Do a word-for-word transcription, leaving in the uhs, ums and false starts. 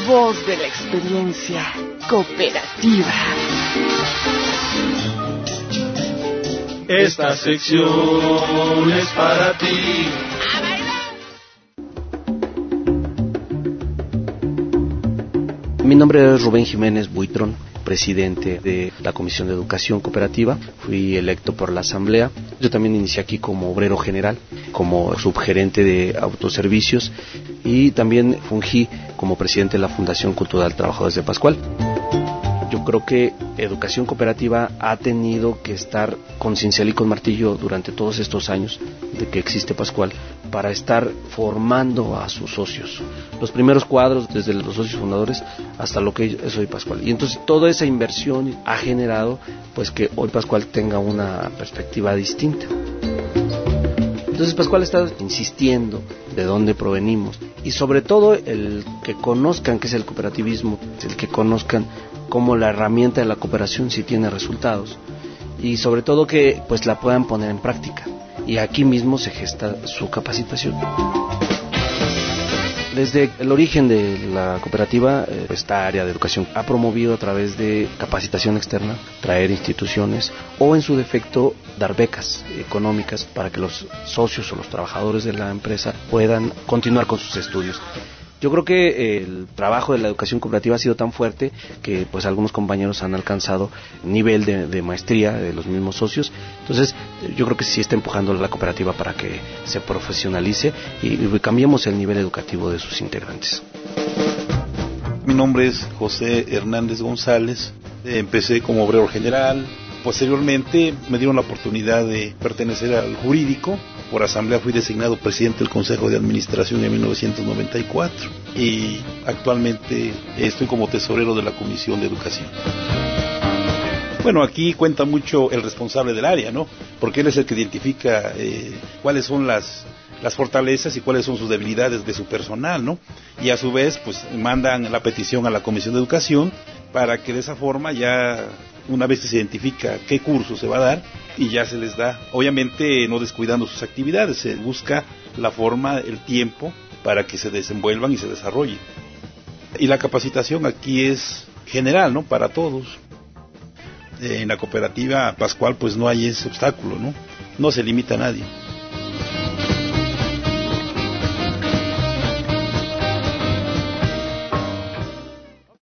voz de la experiencia cooperativa. Esta sección es para ti. Mi nombre es Rubén Jiménez Buitrón, presidente de la Comisión de Educación Cooperativa. Fui electo por la Asamblea. Yo también inicié aquí como obrero general, como subgerente de autoservicios y también fungí como presidente de la Fundación Cultural Trabajadores de Pascual. Yo creo que Educación Cooperativa ha tenido que estar con cincel y con martillo durante todos estos años de que existe Pascual para estar formando a sus socios. Los primeros cuadros, desde los socios fundadores hasta lo que es hoy Pascual. Y entonces toda esa inversión ha generado pues que hoy Pascual tenga una perspectiva distinta. Entonces Pascual está insistiendo de dónde provenimos y sobre todo el que conozcan qué es el cooperativismo, el que conozcan cómo la herramienta de la cooperación sí tiene resultados y sobre todo que pues la puedan poner en práctica y aquí mismo se gesta su capacitación. Desde el origen de la cooperativa, esta área de educación ha promovido a través de capacitación externa, traer instituciones o en su defecto dar becas económicas para que los socios o los trabajadores de la empresa puedan continuar con sus estudios. Yo creo que el trabajo de la educación cooperativa ha sido tan fuerte que pues algunos compañeros han alcanzado nivel de, de maestría de los mismos socios. Entonces yo creo que sí está empujando la cooperativa para que se profesionalice y, y cambiemos el nivel educativo de sus integrantes. Mi nombre es José Hernández González, empecé como obrero general, posteriormente me dieron la oportunidad de pertenecer al jurídico. Por asamblea fui designado presidente del Consejo de Administración en mil novecientos noventa y cuatro y actualmente estoy como tesorero de la Comisión de Educación. Bueno, aquí cuenta mucho el responsable del área, ¿no? Porque él es el que identifica eh, cuáles son las, las fortalezas y cuáles son sus debilidades de su personal, ¿no? Y a su vez, pues mandan la petición a la Comisión de Educación para que de esa forma ya, una vez que se identifica qué curso se va a dar, y ya se les da, obviamente no descuidando sus actividades, se busca la forma, el tiempo para que se desenvuelvan y se desarrollen. Y la capacitación aquí es general, ¿no? Para todos. En la cooperativa Pascual pues no hay ese obstáculo, ¿no? No se limita a nadie.